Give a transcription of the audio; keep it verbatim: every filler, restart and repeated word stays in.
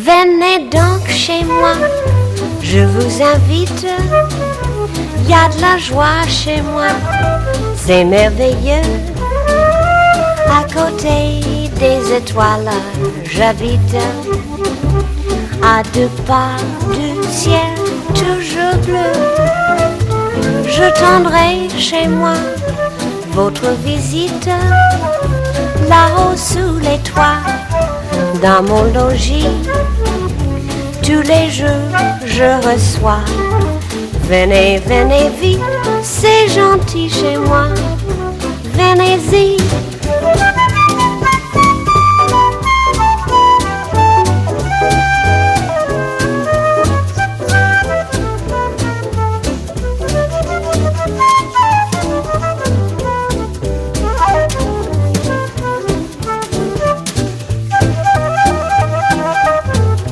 Venez donc chez moi, je vous invite. Y a de la joie chez moi, c'est merveilleux. À côté des étoiles, j'habite. À deux pas du ciel toujours bleu. Je tendrai chez moi votre visite. Là-haut sous les toits, dans mon logis, tous les jours je reçois. Venez, venez vite, c'est gentil chez moi. Venez-y.